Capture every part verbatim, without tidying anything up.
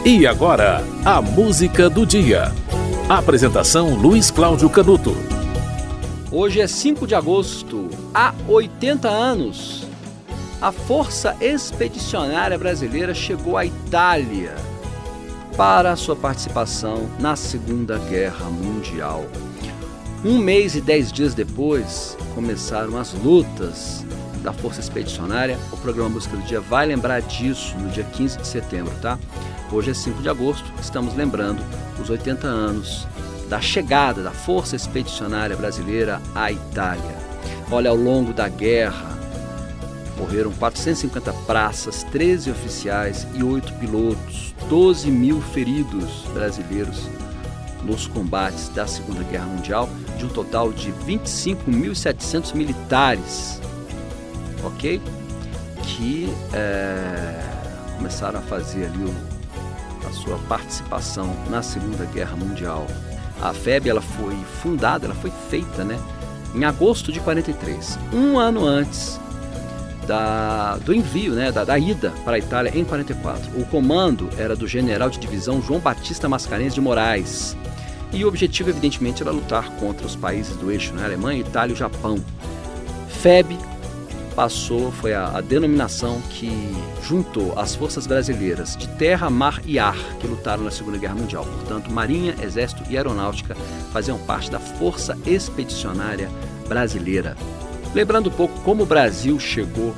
E agora, a música do dia. Apresentação Luiz Cláudio Canuto. Hoje é cinco de agosto, há oitenta anos, a Força Expedicionária Brasileira chegou à Itália para a sua participação na Segunda Guerra Mundial. Um mês e dez dias depois, começaram as lutas da Força Expedicionária. O programa Música do Dia vai lembrar disso no dia quinze de setembro, tá? Hoje é cinco de agosto, estamos lembrando os oitenta anos da chegada da Força Expedicionária Brasileira à Itália. Olha, ao longo da guerra, morreram quatrocentas e cinquenta praças, treze oficiais e oito pilotos, doze mil feridos brasileiros nos combates da Segunda Guerra Mundial, de um total de vinte e cinco mil e setecentos militares, ok? Que é, começaram a fazer ali o a sua participação na Segunda Guerra Mundial. A F E B ela foi fundada, ela foi feita, né, em agosto de quarenta e três, um ano antes da, do envio, né, da, da ida para a Itália em quarenta e quatro. O comando era do general de divisão João Batista Mascarenhas de Moraes e o objetivo, evidentemente, era lutar contra os países do eixo, né, Alemanha, Itália e o Japão. F E B passou, foi a, a denominação que juntou as forças brasileiras de terra, mar e ar que lutaram na Segunda Guerra Mundial. Portanto, Marinha, Exército e Aeronáutica faziam parte da Força Expedicionária Brasileira. Lembrando um pouco como o Brasil chegou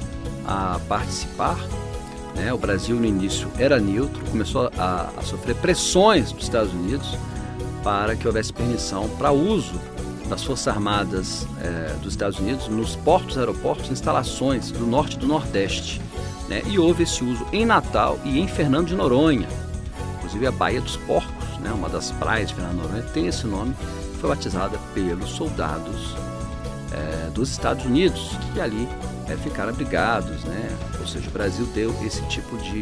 a participar, né? O Brasil no início era neutro, começou a, a sofrer pressões dos Estados Unidos para que houvesse permissão para uso das Forças Armadas eh, dos Estados Unidos nos portos, aeroportos, instalações do norte e do nordeste, né? E houve esse uso em Natal e em Fernando de Noronha. Inclusive a Baía dos Porcos, né? Uma das praias de Fernando de Noronha, tem esse nome, foi batizada pelos soldados eh, dos Estados Unidos, que ali eh, ficaram abrigados, né? Ou seja, o Brasil deu esse tipo de,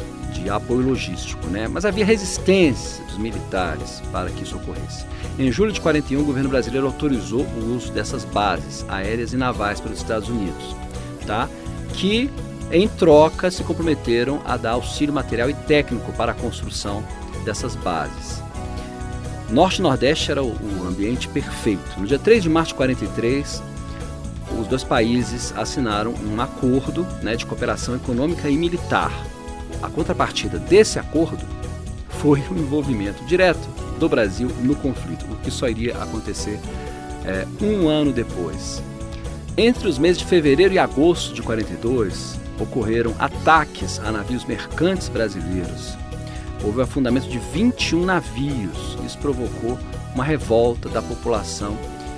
de apoio logístico, né? Mas havia resistência dos militares para que isso ocorresse. Em julho de quarenta e um, o governo brasileiro autorizou o uso dessas bases aéreas e navais pelos Estados Unidos, tá? Que, em troca, se comprometeram a dar auxílio material e técnico para a construção dessas bases. Norte e Nordeste era o, o ambiente perfeito. No dia três de março de quarenta e três, os dois países assinaram um acordo, né, de cooperação econômica e militar. A contrapartida desse acordo foi o envolvimento direto do Brasil no conflito, o que só iria acontecer é, um ano depois. Entre os meses de fevereiro e agosto de quarenta e dois, ocorreram ataques a navios mercantes brasileiros. Houve o afundamento de vinte e um navios. Isso provocou uma revolta da população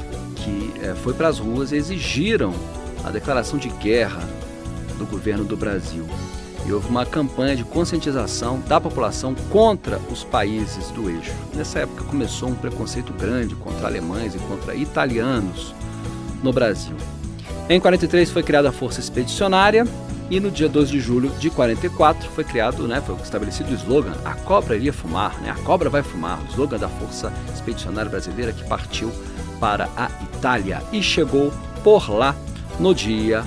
que é, foi para as ruas e exigiram a declaração de guerra do governo do Brasil. E houve uma campanha de conscientização da população contra os países do eixo. Nessa época começou um preconceito grande contra alemães e contra italianos no Brasil. Em quarenta e três foi criada a Força Expedicionária e no dia doze de julho de quarenta e quatro foi criado, né, foi estabelecido o slogan "A cobra iria fumar", né? A cobra vai fumar, o slogan da Força Expedicionária Brasileira, que partiu para a Itália e chegou por lá no dia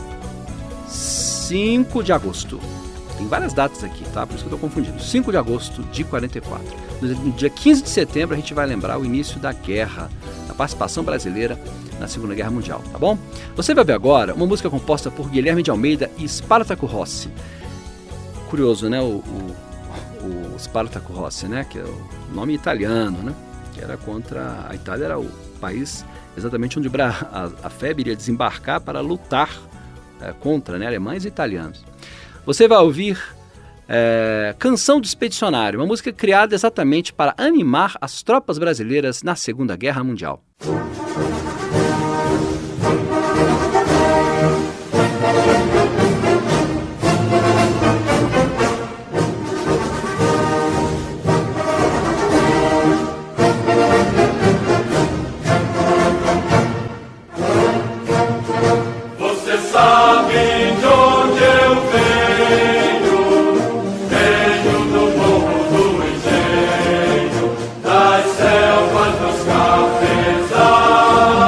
cinco de agosto. Tem várias datas aqui, tá? Por isso que eu estou confundindo. cinco de agosto de quarenta e quatro. No dia quinze de setembro a gente vai lembrar o início da guerra, da participação brasileira na Segunda Guerra Mundial, tá bom? Você vai ver agora uma música composta por Guilherme de Almeida e Spartaco Rossi. Curioso, né? O, o, o Spartaco Rossi, né? Que é o nome italiano, né? Que era contra... A Itália era o país exatamente onde a, a F E B iria desembarcar para lutar É, contra, né, alemães e italianos. Você vai ouvir é, Canção do Expedicionário, uma música criada exatamente para animar as tropas brasileiras na Segunda Guerra Mundial. Selvas dos cafezais.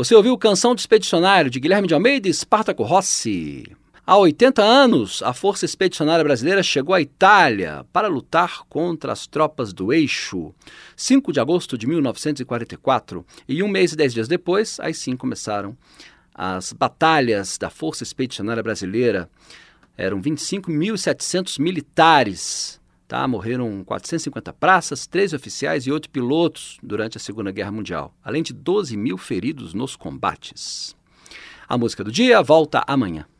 Você ouviu Canção do Expedicionário, de Guilherme de Almeida e Espartaco Rossi. Há oitenta anos, a Força Expedicionária Brasileira chegou à Itália para lutar contra as tropas do Eixo. cinco de agosto de mil novecentos e quarenta e quatro, e um mês e dez dias depois, aí sim começaram as batalhas da Força Expedicionária Brasileira. Eram vinte e cinco mil e setecentos militares, tá? Morreram quatrocentas e cinquenta praças, treze oficiais e oito pilotos durante a Segunda Guerra Mundial, além de doze mil feridos nos combates. A música do dia volta amanhã.